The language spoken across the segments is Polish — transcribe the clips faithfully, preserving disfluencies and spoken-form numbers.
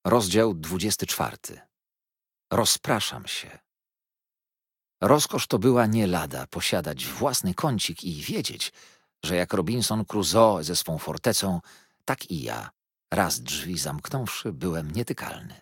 Rozdział dwudziesty czwarty. Rozpraszam się. Rozkosz to była nie lada posiadać własny kącik i wiedzieć, że jak Robinson Crusoe ze swą fortecą, tak i ja, raz drzwi zamknąwszy, byłem nietykalny.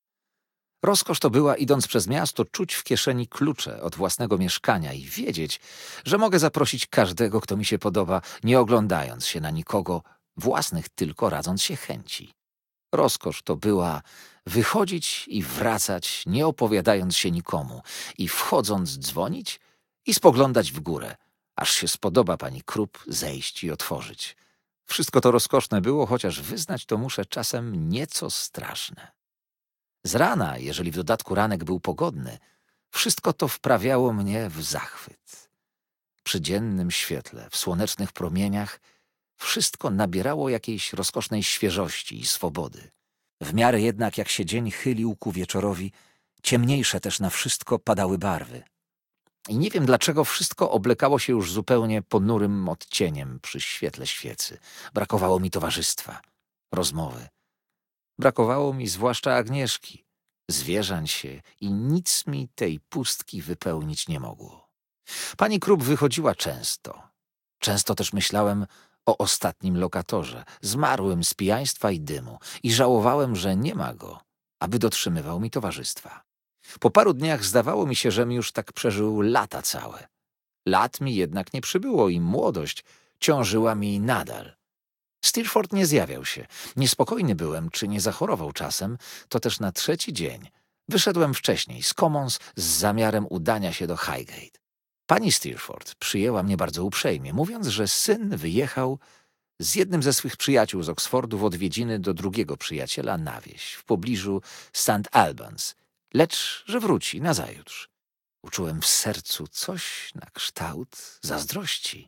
Rozkosz to była, idąc przez miasto, czuć w kieszeni klucze od własnego mieszkania i wiedzieć, że mogę zaprosić każdego, kto mi się podoba, nie oglądając się na nikogo, własnych tylko radząc się chęci. Rozkosz to była wychodzić i wracać, nie opowiadając się nikomu, i wchodząc dzwonić i spoglądać w górę, aż się spodoba pani Krupp zejść i otworzyć. Wszystko to rozkoszne było, chociaż wyznać to muszę czasem nieco straszne. Z rana, jeżeli w dodatku ranek był pogodny, wszystko to wprawiało mnie w zachwyt. Przy dziennym świetle, w słonecznych promieniach, wszystko nabierało jakiejś rozkosznej świeżości i swobody. W miarę jednak, jak się dzień chylił ku wieczorowi, ciemniejsze też na wszystko padały barwy. I nie wiem, dlaczego wszystko oblekało się już zupełnie ponurym odcieniem przy świetle świecy. Brakowało mi towarzystwa, rozmowy. Brakowało mi zwłaszcza Agnieszki, zwierzań się i nic mi tej pustki wypełnić nie mogło. Pani Krupp wychodziła często. Często też myślałem o ostatnim lokatorze, zmarłym z pijaństwa i dymu, i żałowałem, że nie ma go, aby dotrzymywał mi towarzystwa. Po paru dniach zdawało mi się, żem już tak przeżył lata całe. Lat mi jednak nie przybyło i młodość ciążyła mi nadal. Steerforth nie zjawiał się. Niespokojny byłem, czy nie zachorował czasem, to też na trzeci dzień wyszedłem wcześniej z Commons z zamiarem udania się do Highgate. Pani Steerforth przyjęła mnie bardzo uprzejmie, mówiąc, że syn wyjechał z jednym ze swych przyjaciół z Oksfordu w odwiedziny do drugiego przyjaciela na wieś, w pobliżu Saint Albans, lecz że wróci nazajutrz. Uczułem w sercu coś na kształt zazdrości.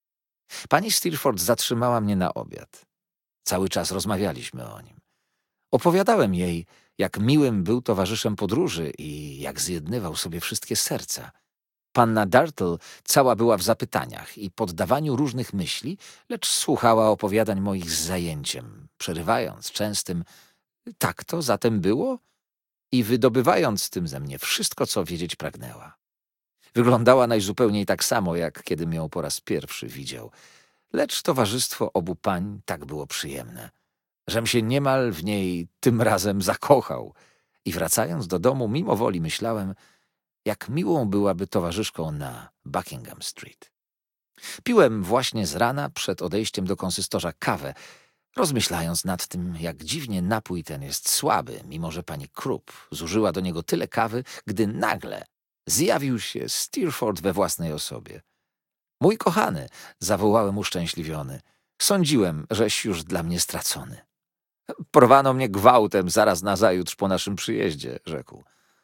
Pani Steerforth zatrzymała mnie na obiad. Cały czas rozmawialiśmy o nim. Opowiadałem jej, jak miłym był towarzyszem podróży i jak zjednywał sobie wszystkie serca. Panna Dartle cała była w zapytaniach i poddawaniu różnych myśli, lecz słuchała opowiadań moich z zajęciem, przerywając częstym „tak to zatem było?” i wydobywając tym ze mnie wszystko, co wiedzieć pragnęła. Wyglądała najzupełniej tak samo, jak kiedym ją po raz pierwszy widział, lecz towarzystwo obu pań tak było przyjemne, żem się niemal w niej tym razem zakochał i wracając do domu mimo woli myślałem, jak miłą byłaby towarzyszką na Buckingham Street. Piłem właśnie z rana przed odejściem do konsystorza kawę, rozmyślając nad tym, jak dziwnie napój ten jest słaby, mimo że pani Krupp zużyła do niego tyle kawy, gdy nagle zjawił się Steerforth we własnej osobie. Mój kochany, zawołałem uszczęśliwiony, sądziłem, żeś już dla mnie stracony. Porwano mnie gwałtem zaraz nazajutrz po naszym przyjeździe, rzekł.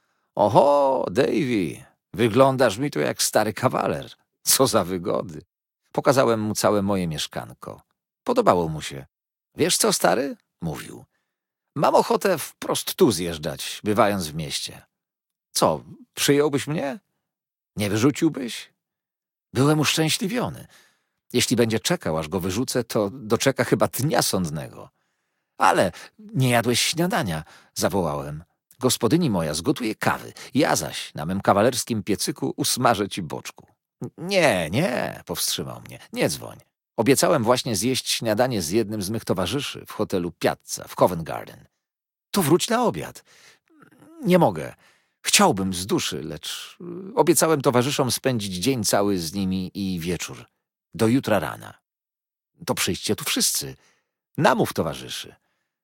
Oho, Davy, wyglądasz mi tu jak stary kawaler. Co za wygody. Pokazałem mu całe moje mieszkanko. Podobało mu się. Wiesz co, stary? Mówił. Mam ochotę wprost tu zjeżdżać, bywając w mieście. Co, przyjąłbyś mnie? Nie wyrzuciłbyś? Byłem uszczęśliwiony. Jeśli będzie czekał, aż go wyrzucę, to doczeka chyba dnia sądnego. Ale nie jadłeś śniadania, zawołałem. Gospodyni moja zgotuje kawy, ja zaś na mym kawalerskim piecyku usmażę ci boczku. Nie, nie, powstrzymał mnie, nie dzwoń. Obiecałem właśnie zjeść śniadanie z jednym z mych towarzyszy w hotelu Piazza w Covent Garden. To wróć na obiad. Nie mogę. Chciałbym z duszy, lecz obiecałem towarzyszom spędzić dzień cały z nimi i wieczór. Do jutra rana. To przyjdźcie tu wszyscy. Namów towarzyszy.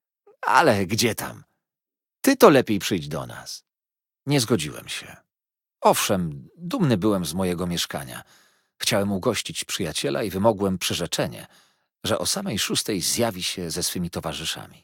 Ale gdzie tam? Ty to lepiej przyjdź do nas. Nie zgodziłem się. Owszem, dumny byłem z mojego mieszkania. Chciałem ugościć przyjaciela i wymogłem przyrzeczenie, że o samej szóstej zjawi się ze swymi towarzyszami.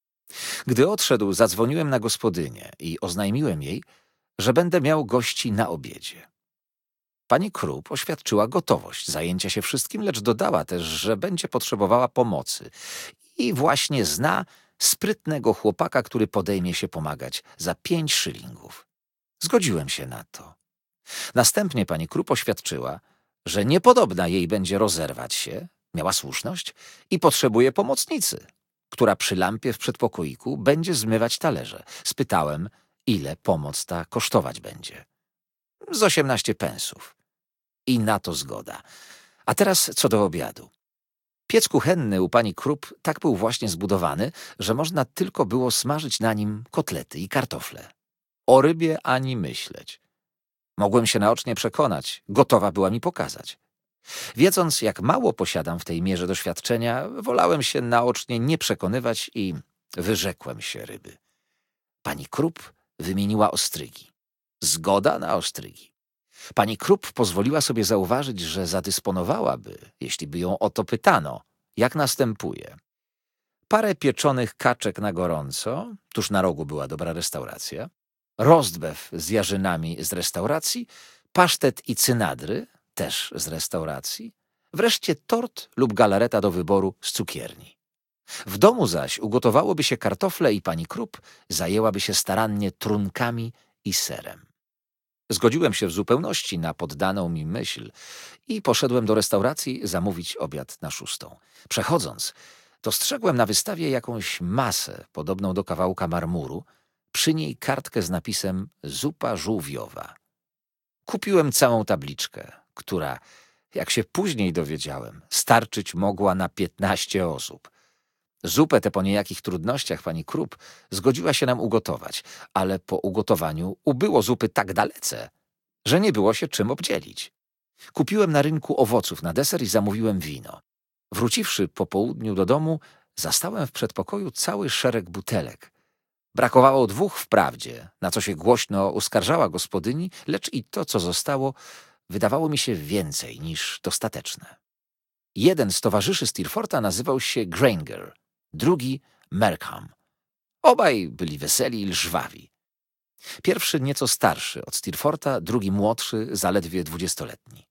Gdy odszedł, zadzwoniłem na gospodynię i oznajmiłem jej, że będę miał gości na obiedzie. Pani Krupp oświadczyła gotowość zajęcia się wszystkim, lecz dodała też, że będzie potrzebowała pomocy i właśnie zna sprytnego chłopaka, który podejmie się pomagać za pięć szylingów. Zgodziłem się na to. Następnie pani Krupp oświadczyła, że niepodobna jej będzie rozerwać się, miała słuszność i potrzebuje pomocnicy. która przy lampie w przedpokoiku będzie zmywać talerze. Spytałem, ile pomoc ta kosztować będzie. Z osiemnaście pensów. I na to zgoda. A teraz co do obiadu. Piec kuchenny u pani Krupp tak był właśnie zbudowany, że można tylko było smażyć na nim kotlety i kartofle. O rybie ani myśleć. Mogłem się naocznie przekonać, gotowa była mi pokazać. Wiedząc, jak mało posiadam w tej mierze doświadczenia, wolałem się naocznie nie przekonywać i wyrzekłem się ryby. Pani Krupp wymieniła ostrygi. Zgoda na ostrygi. Pani Krupp pozwoliła sobie zauważyć, że zadysponowałaby, jeśli by ją o to pytano, jak następuje. Parę pieczonych kaczek na gorąco, tuż na rogu była dobra restauracja, rostbeef z jarzynami z restauracji, pasztet i cynadry, też z restauracji, wreszcie tort lub galareta do wyboru z cukierni. W domu zaś ugotowałoby się kartofle i pani Krupp zajęłaby się starannie trunkami i serem. Zgodziłem się w zupełności na poddaną mi myśl i poszedłem do restauracji zamówić obiad na szóstą. Przechodząc, dostrzegłem na wystawie jakąś masę podobną do kawałka marmuru, przy niej kartkę z napisem zupa żółwiowa. Kupiłem całą tabliczkę, która, jak się później dowiedziałem, starczyć mogła na piętnaście osób. Zupę tę po niejakich trudnościach pani Krupp zgodziła się nam ugotować, ale po ugotowaniu ubyło zupy tak dalece, że nie było się czym obdzielić. Kupiłem na rynku owoców na deser i zamówiłem wino. Wróciwszy po południu do domu, zastałem w przedpokoju cały szereg butelek. Brakowało dwóch wprawdzie, na co się głośno uskarżała gospodyni, lecz i to, co zostało, wydawało mi się więcej niż dostateczne. Jeden z towarzyszy Steerforta nazywał się Grainger, drugi Markham. Obaj byli weseli i lżwawi. Pierwszy nieco starszy od Steerforta, drugi młodszy, zaledwie dwudziestoletni.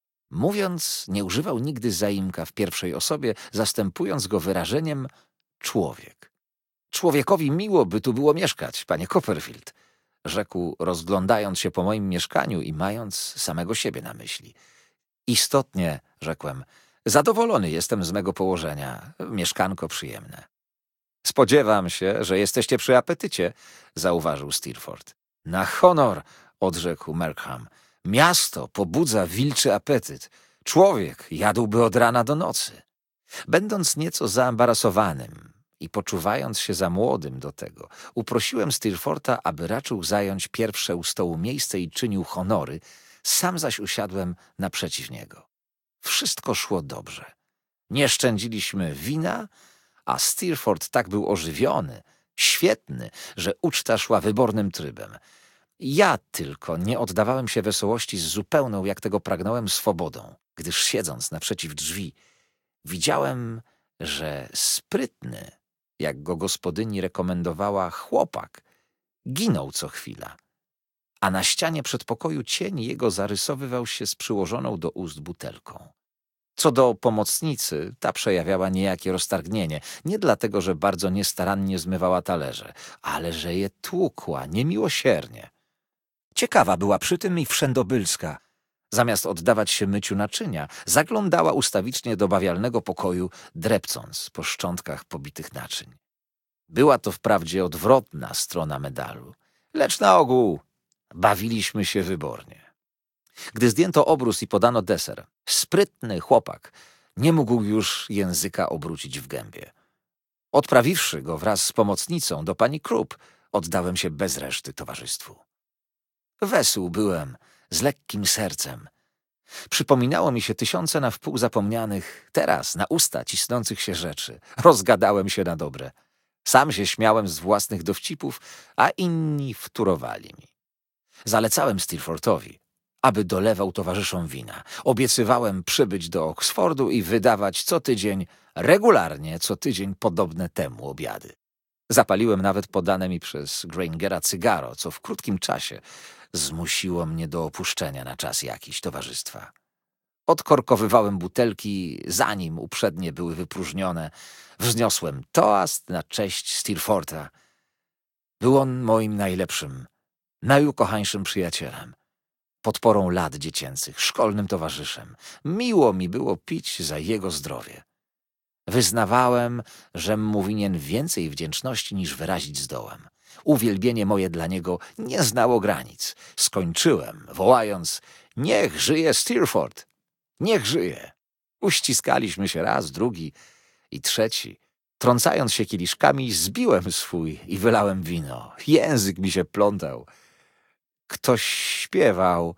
Mówiąc, nie używał nigdy zaimka w pierwszej osobie, zastępując go wyrażeniem człowiek. Człowiekowi miło by tu było mieszkać, panie Copperfield, rzekł, rozglądając się po moim mieszkaniu i mając samego siebie na myśli. Istotnie, rzekłem, zadowolony jestem z mego położenia, mieszkanko przyjemne. Spodziewam się, że jesteście przy apetycie, zauważył Steerfort. Na honor, odrzekł Markham. Miasto pobudza wilczy apetyt. Człowiek jadłby od rana do nocy. Będąc nieco zaembarasowanym i poczuwając się za młodym do tego, uprosiłem Steerforta, aby raczył zająć pierwsze u stołu miejsce i czynił honory, sam zaś usiadłem naprzeciw niego. Wszystko szło dobrze. Nie szczędziliśmy wina, a Steerfort tak był ożywiony, świetny, że uczta szła wybornym trybem. Ja tylko nie oddawałem się wesołości z zupełną, jak tego pragnąłem, swobodą, gdyż siedząc naprzeciw drzwi, widziałem, że sprytny, jak go gospodyni rekomendowała, chłopak ginął co chwila, a na ścianie przedpokoju cień jego zarysowywał się z przyłożoną do ust butelką. Co do pomocnicy, ta przejawiała niejakie roztargnienie, nie dlatego, że bardzo niestarannie zmywała talerze, ale że je tłukła niemiłosiernie. Ciekawa była przy tym i wszędobylska. Zamiast oddawać się myciu naczynia, zaglądała ustawicznie do bawialnego pokoju, drepcąc po szczątkach pobitych naczyń. Była to wprawdzie odwrotna strona medalu, lecz na ogół bawiliśmy się wybornie. Gdy zdjęto obrus i podano deser, sprytny chłopak nie mógł już języka obrócić w gębie. Odprawiwszy go wraz z pomocnicą do pani Krupp, oddałem się bez reszty towarzystwu. Wesół byłem, z lekkim sercem. Przypominało mi się tysiące na wpół zapomnianych, teraz na usta cisnących się rzeczy. Rozgadałem się na dobre. Sam się śmiałem z własnych dowcipów, a inni wtórowali mi. Zalecałem Steerfortowi, aby dolewał towarzyszom wina. Obiecywałem przybyć do Oksfordu i wydawać co tydzień, regularnie co tydzień podobne temu obiady. Zapaliłem nawet podane mi przez Graingera cygaro, co w krótkim czasie zmusiło mnie do opuszczenia na czas jakiś towarzystwa. Odkorkowywałem butelki, zanim uprzednie były wypróżnione. Wzniosłem toast na cześć Steerforta. Był on moim najlepszym, najukochańszym przyjacielem, podporą lat dziecięcych, szkolnym towarzyszem. Miło mi było pić za jego zdrowie. Wyznawałem, żem mu winien więcej wdzięczności niż wyrazić zdołam. Uwielbienie moje dla niego nie znało granic. Skończyłem, wołając: niech żyje Steerforth! Niech żyje! Uściskaliśmy się raz, drugi i trzeci. Trącając się kieliszkami, zbiłem swój i wylałem wino. Język mi się plątał. Ktoś śpiewał: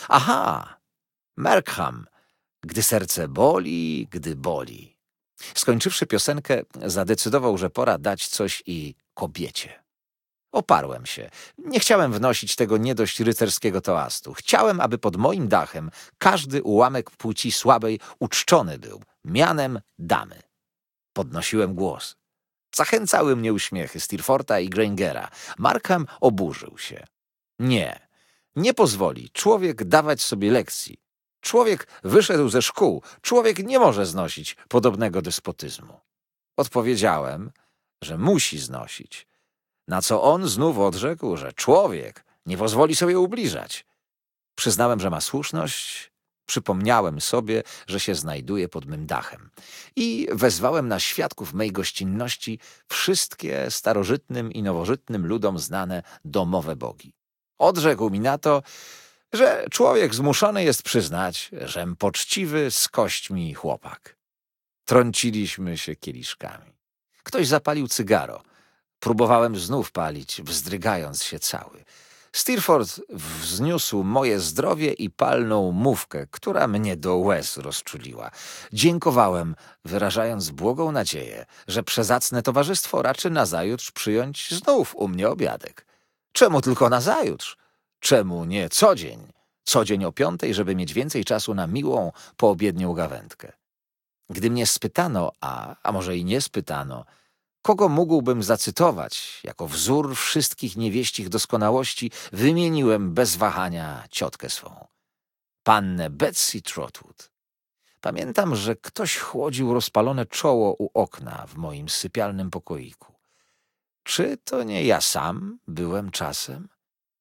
aha, Markham, gdy serce boli, gdy boli. Skończywszy piosenkę, zadecydował, że pora dać coś i kobiecie. Oparłem się. Nie chciałem wnosić tego nie dość rycerskiego toastu. Chciałem, aby pod moim dachem każdy ułamek płci słabej uczczony był mianem damy. Podnosiłem głos. Zachęcały mnie uśmiechy Steerfortha i Graingera. Markham oburzył się. Nie, nie pozwoli człowiek dawać sobie lekcji. Człowiek wyszedł ze szkół. Człowiek nie może znosić podobnego despotyzmu. Odpowiedziałem, że musi znosić. Na co on znów odrzekł, że człowiek nie pozwoli sobie ubliżać. Przyznałem, że ma słuszność, przypomniałem sobie, że się znajduje pod mym dachem i wezwałem na świadków mej gościnności wszystkie starożytnym i nowożytnym ludom znane domowe bogi. Odrzekł mi na to, że człowiek zmuszony jest przyznać, żem poczciwy z kośćmi chłopak. Trąciliśmy się kieliszkami. Ktoś zapalił cygaro. Próbowałem znów palić, wzdrygając się cały. Steerforth wzniósł moje zdrowie i palnął mówkę, która mnie do łez rozczuliła. Dziękowałem, wyrażając błogą nadzieję, że przezacne towarzystwo raczy nazajutrz przyjąć znów u mnie obiadek. Czemu tylko nazajutrz? Czemu nie co dzień? Co dzień o piątej, żeby mieć więcej czasu na miłą, poobiednią gawędkę. Gdy mnie spytano, a, a może i nie spytano, kogo mógłbym zacytować jako wzór wszystkich niewieścich doskonałości, wymieniłem bez wahania ciotkę swą. Pannę Betsy Trotwood. Pamiętam, że ktoś chłodził rozpalone czoło u okna w moim sypialnym pokoiku. Czy to nie ja sam byłem czasem?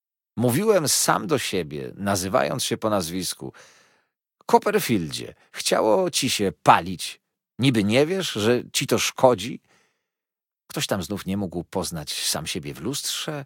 Mówiłem sam do siebie, nazywając się po nazwisku. Copperfieldzie, chciało ci się palić. Niby nie wiesz, że ci to szkodzi? Ktoś tam znów nie mógł poznać sam siebie w lustrze?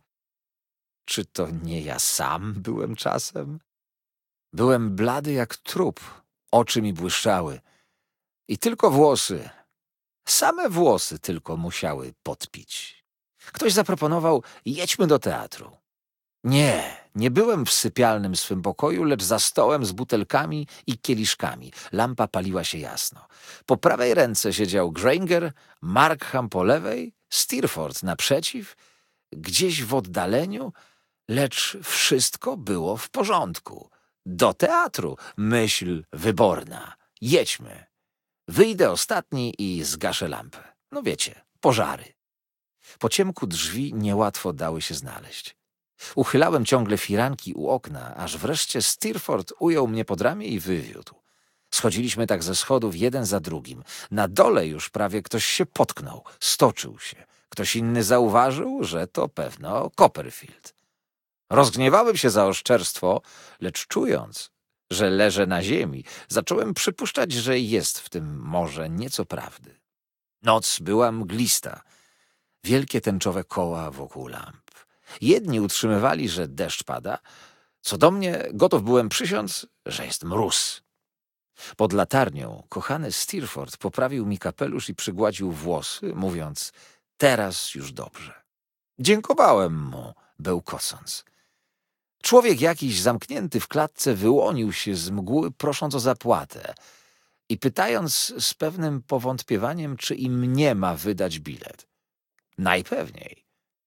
Czy to nie ja sam byłem czasem? Byłem blady jak trup, oczy mi błyszczały i tylko włosy, same włosy tylko musiały podpić. Ktoś zaproponował: jedźmy do teatru. Nie, nie byłem w sypialnym swym pokoju, lecz za stołem z butelkami i kieliszkami. Lampa paliła się jasno. Po prawej ręce siedział Grainger, Markham po lewej, Steerforth naprzeciw, gdzieś w oddaleniu, lecz wszystko było w porządku. Do teatru, myśl wyborna. Jedźmy. Wyjdę ostatni i zgaszę lampę. No wiecie, pożary. Po ciemku drzwi niełatwo dały się znaleźć. Uchylałem ciągle firanki u okna, aż wreszcie Steerforth ujął mnie pod ramię i wywiódł. Schodziliśmy tak ze schodów jeden za drugim. Na dole już prawie ktoś się potknął, stoczył się. Ktoś inny zauważył, że to pewno Copperfield. Rozgniewałem się za oszczerstwo, lecz czując, że leżę na ziemi, zacząłem przypuszczać, że jest w tym może nieco prawdy. Noc była mglista. Wielkie tęczowe koła wokół lamp. Jedni utrzymywali, że deszcz pada, co do mnie gotów byłem przysiąc, że jest mróz. Pod latarnią kochany Steerforth poprawił mi kapelusz i przygładził włosy, mówiąc: teraz już dobrze. Dziękowałem mu, bełkocąc. Człowiek jakiś zamknięty w klatce wyłonił się z mgły, prosząc o zapłatę i pytając z pewnym powątpiewaniem, czy i mnie ma wydać bilet. Najpewniej.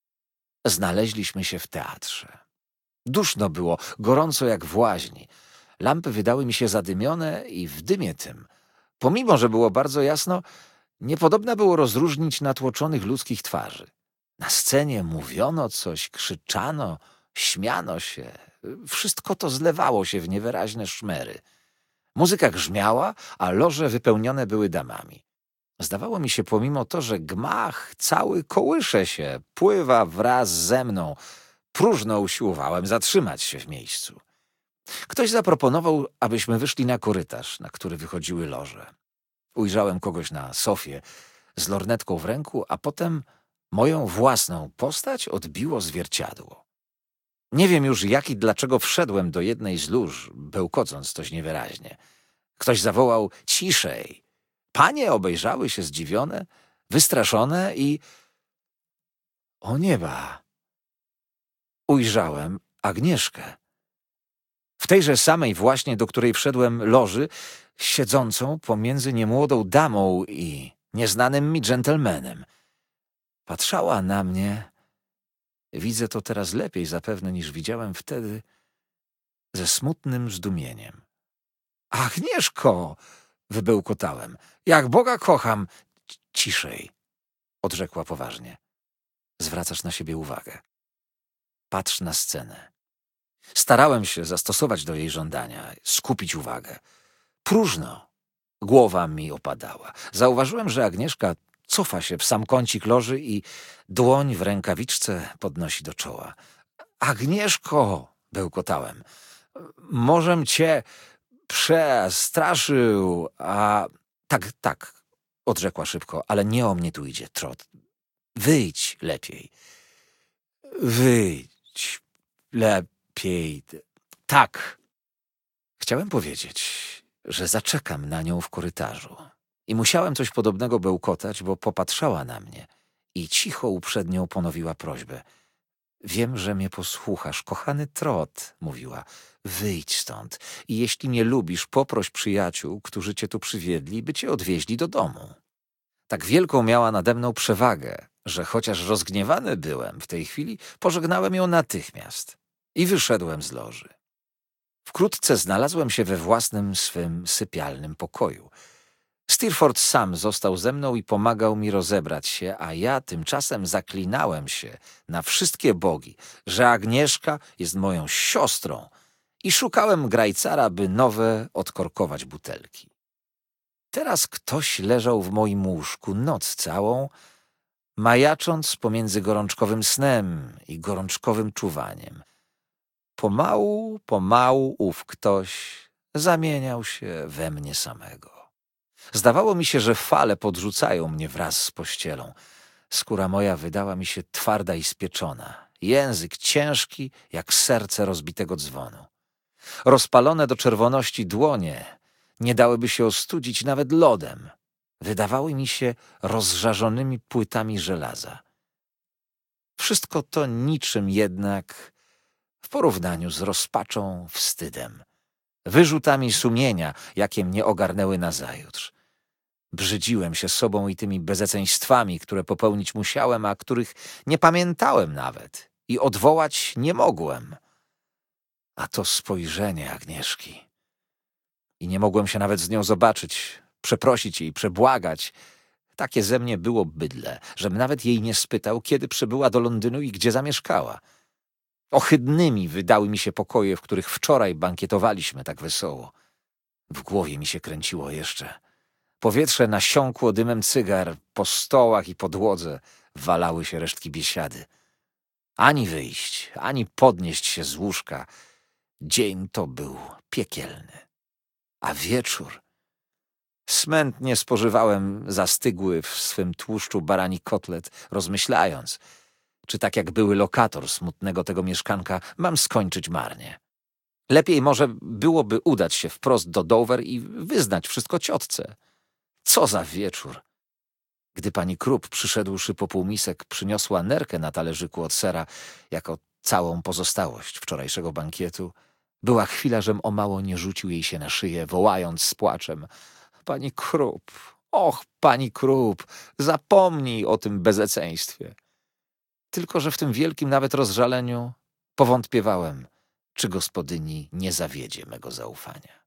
Znaleźliśmy się w teatrze. Duszno było, gorąco jak w łaźni. Lampy wydały mi się zadymione i w dymie tym, pomimo że było bardzo jasno, niepodobna było rozróżnić natłoczonych ludzkich twarzy. Na scenie mówiono coś, krzyczano, śmiano się. Wszystko to zlewało się w niewyraźne szmery. Muzyka grzmiała, a loże wypełnione były damami. Zdawało mi się pomimo to, że gmach cały kołysze się, pływa wraz ze mną. Próżno usiłowałem zatrzymać się w miejscu. Ktoś zaproponował, abyśmy wyszli na korytarz, na który wychodziły loże. Ujrzałem kogoś na sofie z lornetką w ręku, a potem moją własną postać odbiło zwierciadło. Nie wiem już, jak i dlaczego wszedłem do jednej z lóż, bełkocąc coś niewyraźnie. Ktoś zawołał ciszej. Panie obejrzały się zdziwione, wystraszone i... O nieba! Ujrzałem Agnieszkę. W tejże samej właśnie, do której wszedłem loży, siedzącą pomiędzy niemłodą damą i nieznanym mi dżentelmenem. Patrzała na mnie, widzę to teraz lepiej zapewne niż widziałem wtedy, ze smutnym zdumieniem. Agnieszko! Wybełkotałem. Jak Boga kocham! Ciszej, odrzekła poważnie. Zwracasz na siebie uwagę. Patrz na scenę. Starałem się zastosować do jej żądania, skupić uwagę. Próżno. Głowa mi opadała. Zauważyłem, że Agnieszka cofa się w sam kącik loży i dłoń w rękawiczce podnosi do czoła. Agnieszko! Bełkotałem. Możem cię przestraszył, a... Tak, tak, odrzekła szybko, ale nie o mnie tu idzie, Trot. Wyjdź lepiej. Wyjdź lepiej. Tak. Chciałem powiedzieć, że zaczekam na nią w korytarzu. I musiałem coś podobnego bełkotać, bo popatrzała na mnie i cicho uprzednio ponowiła prośbę. Wiem, że mnie posłuchasz, kochany Trot, mówiła. Wyjdź stąd i jeśli mnie lubisz, poproś przyjaciół, którzy cię tu przywiedli, by cię odwieźli do domu. Tak wielką miała nade mną przewagę, że chociaż rozgniewany byłem w tej chwili, pożegnałem ją natychmiast i wyszedłem z loży. Wkrótce znalazłem się we własnym swym sypialnym pokoju. Steerforth sam został ze mną i pomagał mi rozebrać się, a ja tymczasem zaklinałem się na wszystkie bogi, że Agnieszka jest moją siostrą i szukałem grajcara, by nowe odkorkować butelki. Teraz ktoś leżał w moim łóżku noc całą, majacząc pomiędzy gorączkowym snem i gorączkowym czuwaniem. Pomału, pomału ów ktoś zamieniał się we mnie samego. Zdawało mi się, że fale podrzucają mnie wraz z pościelą. Skóra moja wydała mi się twarda i spieczona, język ciężki jak serce rozbitego dzwonu. Rozpalone do czerwoności dłonie nie dałyby się ostudzić nawet lodem. Wydawały mi się rozżarzonymi płytami żelaza. Wszystko to niczym jednak w porównaniu z rozpaczą, wstydem, wyrzutami sumienia, jakie mnie ogarnęły nazajutrz. Brzydziłem się sobą i tymi bezeceństwami, które popełnić musiałem, a których nie pamiętałem nawet i odwołać nie mogłem. A to spojrzenie Agnieszki. I nie mogłem się nawet z nią zobaczyć, przeprosić jej, przebłagać. Takie ze mnie było bydle, żem nawet jej nie spytał, kiedy przybyła do Londynu i gdzie zamieszkała. Ohydnymi wydały mi się pokoje, w których wczoraj bankietowaliśmy tak wesoło. W głowie mi się kręciło jeszcze. Powietrze nasiąkło dymem cygar, po stołach i podłodze walały się resztki biesiady. Ani wyjść, ani podnieść się z łóżka. Dzień to był piekielny. A wieczór... Smętnie spożywałem zastygły w swym tłuszczu barani kotlet, rozmyślając, czy tak jak były lokator smutnego tego mieszkanka, mam skończyć marnie. Lepiej może byłoby udać się wprost do Dover i wyznać wszystko ciotce. Co za wieczór! Gdy pani Krupp, przyszedłszy po półmisek, przyniosła nerkę na talerzyku od sera, jako całą pozostałość wczorajszego bankietu, była chwila, żem o mało nie rzucił jej się na szyję, wołając z płaczem: pani Krupp, och, pani Krupp, zapomnij o tym bezeceństwie. Tylko że w tym wielkim nawet rozżaleniu powątpiewałem, czy gospodyni nie zawiedzie mego zaufania.